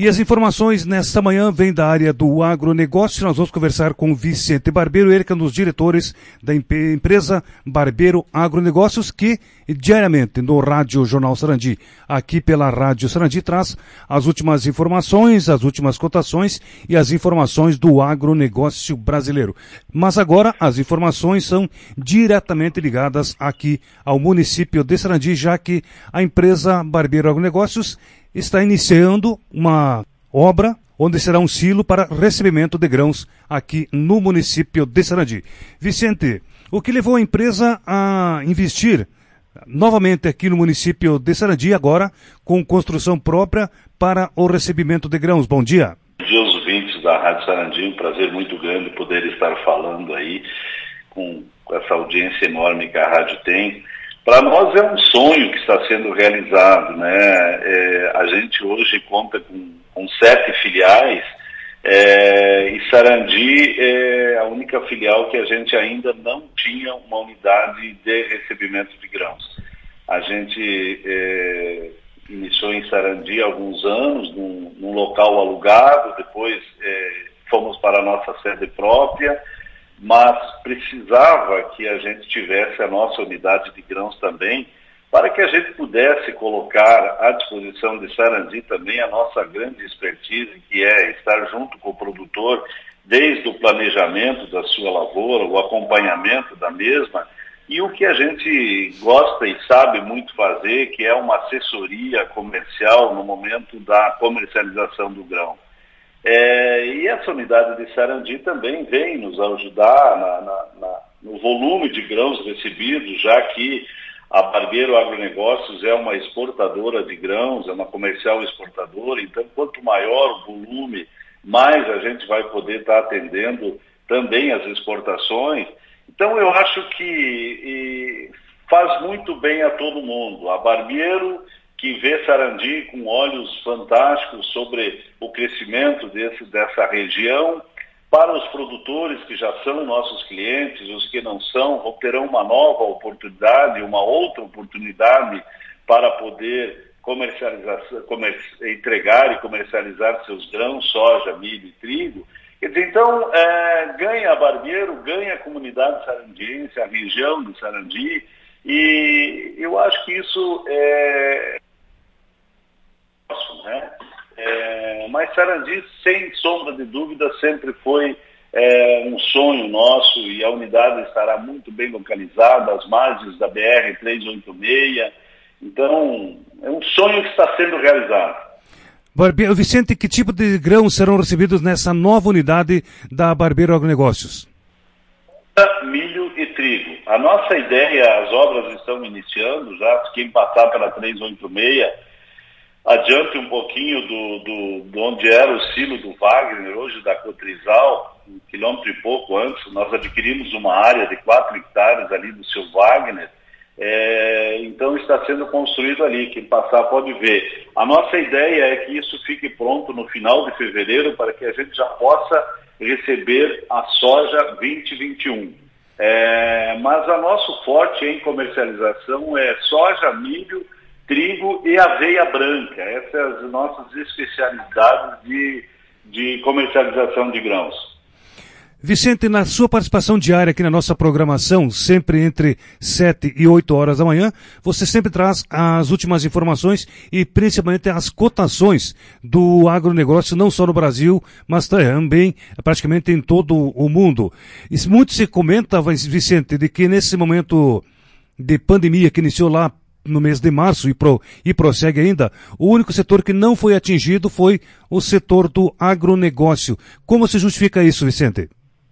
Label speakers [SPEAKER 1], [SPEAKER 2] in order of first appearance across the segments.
[SPEAKER 1] E as informações nesta manhã vêm da área do agronegócio. Nós vamos conversar com o Vicente Barbeiro, ele que é um dos diretores da empresa Barbeiro Agronegócios, que diariamente no Rádio Jornal Sarandi, aqui pela Rádio Sarandi, traz as últimas informações, as últimas cotações e as informações do agronegócio brasileiro. Mas agora as informações são diretamente ligadas aqui ao município de Sarandi, já que a empresa Barbeiro Agronegócios está iniciando uma obra onde será um silo para recebimento de grãos aqui no município de Sarandi. Vicente, o que levou a empresa a investir novamente aqui no município de Sarandi, agora com construção própria para o recebimento de grãos? Bom dia.
[SPEAKER 2] Bom dia aos ouvintes da Rádio Sarandi, um prazer muito grande poder estar falando aí com essa audiência enorme que a rádio tem. Para nós é um sonho que está sendo realizado, né? A gente hoje conta com 7 filiais, e Sarandi é a única filial que a gente ainda não tinha uma unidade de recebimento de grãos. A gente iniciou em Sarandi há alguns anos, num local alugado, depois fomos para a nossa sede própria, mas precisava que a gente tivesse a nossa unidade de grãos também, para que a gente pudesse colocar à disposição de Sarandi também a nossa grande expertise, que é estar junto com o produtor, desde o planejamento da sua lavoura, o acompanhamento da mesma, e o que a gente gosta e sabe muito fazer, que é uma assessoria comercial no momento da comercialização do grão. E essa unidade de Sarandi também vem nos ajudar no volume de grãos recebidos, já que a Barbeiro Agronegócios é uma exportadora de grãos, é uma comercial exportadora, então quanto maior o volume, mais a gente vai poder estar atendendo também as exportações. Então eu acho que faz muito bem a todo mundo. A Barbeiro, que vê Sarandi com olhos fantásticos sobre o crescimento dessa região, para os produtores que já são nossos clientes, os que não são, terão uma nova oportunidade, uma outra oportunidade para poder entregar e comercializar seus grãos, soja, milho e trigo. Quer dizer, então, ganha a Barbeiro, ganha a comunidade sarandiense, a região de Sarandi, e eu acho que isso né? Mas Sarandi, sem sombra de dúvida, sempre foi um sonho nosso, e a unidade estará muito bem localizada, às margens da BR-386, então é um sonho que está sendo realizado.
[SPEAKER 1] Barbeiro, Vicente, que tipo de grãos serão recebidos nessa nova unidade da Barbeiro Agronegócios?
[SPEAKER 2] Milho e trigo. A nossa ideia, as obras estão iniciando já, quem passar pela 386, adiante um pouquinho de onde era o silo do Wagner, hoje da Cotrizal, 1 quilômetro e pouco antes, nós adquirimos uma área de 4 hectares ali do seu Wagner, então está sendo construído ali, quem passar pode ver. A nossa ideia é que isso fique pronto no final de fevereiro, para que a gente já possa receber a soja 2021. Mas o nosso forte em comercialização é soja, milho, trigo e aveia branca. Essas são as nossas especialidades de comercialização de grãos.
[SPEAKER 1] Vicente, na sua participação diária aqui na nossa programação, sempre entre 7 e 8 horas da manhã, você sempre traz as últimas informações e principalmente as cotações do agronegócio, não só no Brasil, mas também praticamente em todo o mundo. E muito se comenta, Vicente, de que nesse momento de pandemia que iniciou lá no mês de março e prossegue ainda, o único setor que não foi atingido foi o setor do agronegócio. Como se justifica isso, Vicente?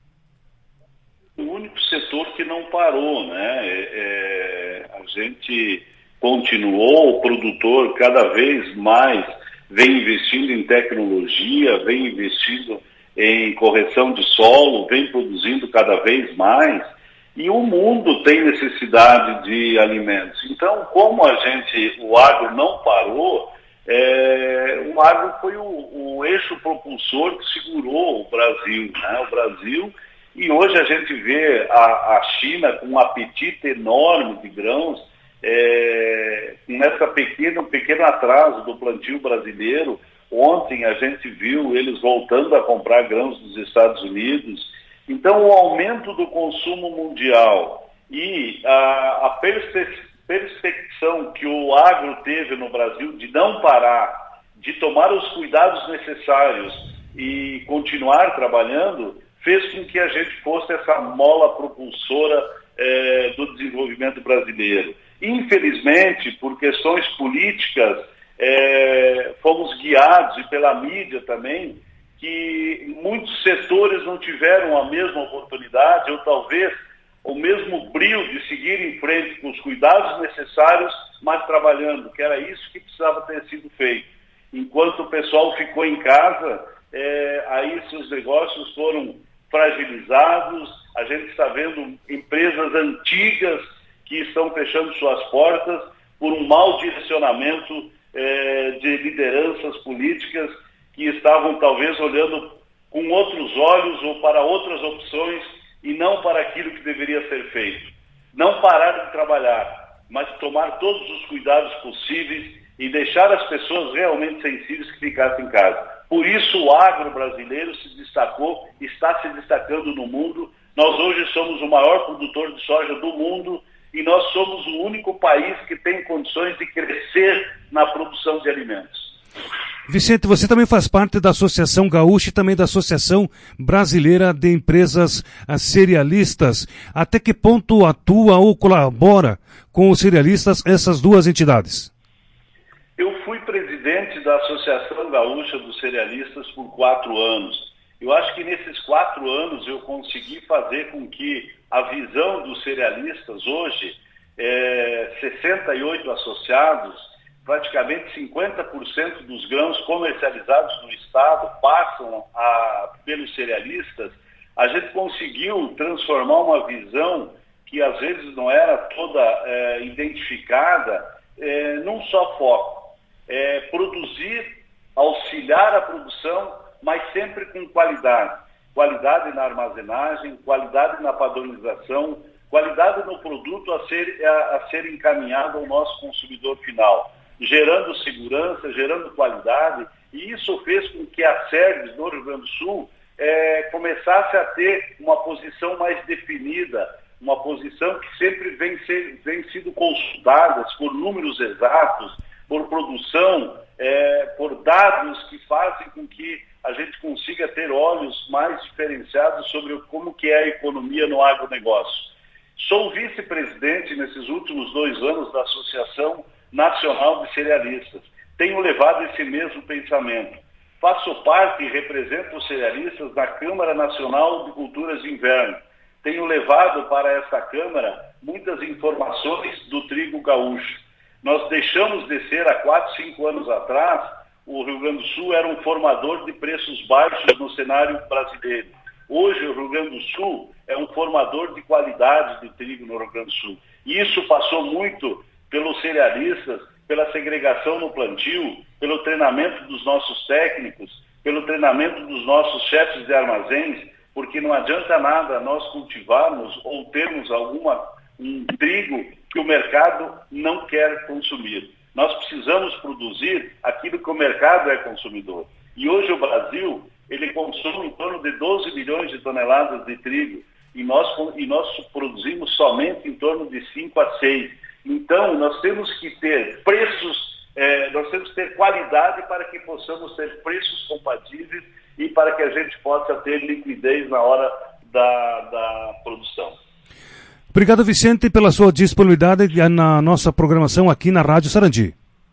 [SPEAKER 2] O único setor que não parou, né? A gente continuou, o produtor cada vez mais vem investindo em tecnologia, vem investindo em correção de solo, vem produzindo cada vez mais. E o mundo tem necessidade de alimentos. Então, como o agro não parou, o agro foi o eixo propulsor que segurou o Brasil, né? O Brasil, e hoje a gente vê a China com um apetite enorme de grãos, com esse pequeno atraso do plantio brasileiro. Ontem a gente viu eles voltando a comprar grãos dos Estados Unidos. Então, o aumento do consumo mundial e a perspecção que o agro teve no Brasil de não parar, de tomar os cuidados necessários e continuar trabalhando, fez com que a gente fosse essa mola propulsora do desenvolvimento brasileiro. Infelizmente, por questões políticas, fomos guiados, e pela mídia também, que muitos setores não tiveram a mesma oportunidade, ou talvez o mesmo brio de seguir em frente com os cuidados necessários, mas trabalhando, que era isso que precisava ter sido feito. Enquanto o pessoal ficou em casa, aí seus negócios foram fragilizados. A gente está vendo empresas antigas que estão fechando suas portas por um mau direcionamento de lideranças políticas que estavam talvez olhando com outros olhos ou para outras opções e não para aquilo que deveria ser feito. Não parar de trabalhar, mas tomar todos os cuidados possíveis e deixar as pessoas realmente sensíveis que ficassem em casa. Por isso o agro brasileiro se destacou, está se destacando no mundo. Nós hoje somos o maior produtor de soja do mundo e nós somos o único país que tem condições de crescer na produção de alimentos.
[SPEAKER 1] Vicente, você também faz parte da Associação Gaúcha e também da Associação Brasileira de Empresas Cerealistas. Até que ponto atua ou colabora com os cerealistas essas duas entidades?
[SPEAKER 2] Eu fui presidente da Associação Gaúcha dos Cerealistas por 4 anos. Eu acho que nesses 4 anos eu consegui fazer com que a visão dos cerealistas hoje, 68 associados, praticamente 50% dos grãos comercializados no estado passam pelos cerealistas. A gente conseguiu transformar uma visão que às vezes não era toda identificada num só foco. Produzir, auxiliar a produção, mas sempre com qualidade. Qualidade na armazenagem, qualidade na padronização, qualidade no produto a ser encaminhado ao nosso consumidor final, gerando segurança, gerando qualidade, e isso fez com que a SERGS no Rio Grande do Sul começasse a ter uma posição mais definida, uma posição que sempre vem sido consultada por números exatos, por produção, por dados que fazem com que a gente consiga ter olhos mais diferenciados sobre como que é a economia no agronegócio. Sou vice-presidente nesses últimos 2 anos da Associação Nacional de Cerealistas. Tenho levado esse mesmo pensamento. Faço parte e represento os cerealistas na Câmara Nacional de Culturas de Inverno. Tenho levado para essa Câmara muitas informações do trigo gaúcho. Nós deixamos de ser, há 4, 5 anos atrás, o Rio Grande do Sul era um formador de preços baixos no cenário brasileiro. Hoje o Rio Grande do Sul é um formador de qualidade de trigo no Rio Grande do Sul. E isso passou muito pelos cerealistas, pela segregação no plantio, pelo treinamento dos nossos técnicos, pelo treinamento dos nossos chefes de armazéns, porque não adianta nada nós cultivarmos ou termos um trigo que o mercado não quer consumir. Nós precisamos produzir aquilo que o mercado é consumidor. E hoje o Brasil, ele consome em torno de 12 milhões de toneladas de trigo e nós produzimos somente em torno de 5 a 6. Então, nós temos que ter preços, nós temos que ter qualidade para que possamos ter preços compatíveis e para que a gente possa ter liquidez na hora da produção.
[SPEAKER 1] Obrigado, Vicente, pela sua disponibilidade na nossa programação aqui na Rádio Sarandi.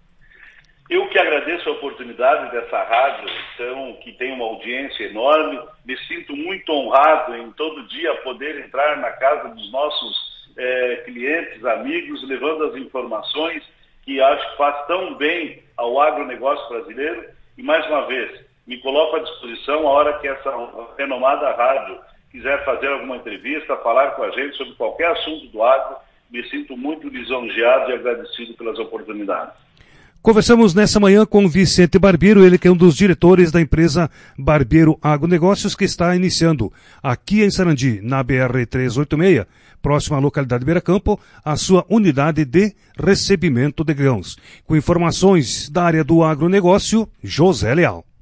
[SPEAKER 2] Eu que agradeço a oportunidade dessa rádio, que tem uma audiência enorme. Me sinto muito honrado em todo dia poder entrar na casa dos nossos clientes, amigos, levando as informações que acho que faz tão bem ao agronegócio brasileiro. E mais uma vez, me coloco à disposição a hora que essa renomada rádio quiser fazer alguma entrevista, falar com a gente sobre qualquer assunto do agro. Me sinto muito lisonjeado e agradecido pelas oportunidades.
[SPEAKER 1] Conversamos nessa manhã com Vicente Barbeiro, ele que é um dos diretores da empresa Barbeiro Agronegócios, que está iniciando aqui em Sarandi, na BR-386, próxima à localidade de Beira Campo, a sua unidade de recebimento de grãos. Com informações da área do agronegócio, José Leal.